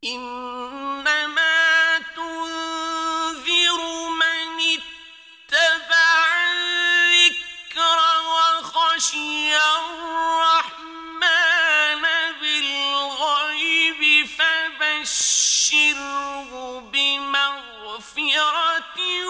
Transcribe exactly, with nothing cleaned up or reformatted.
إنما تنذر من اتبع الذكر وخشي الرحمن بالغيب فبشره بمغفرة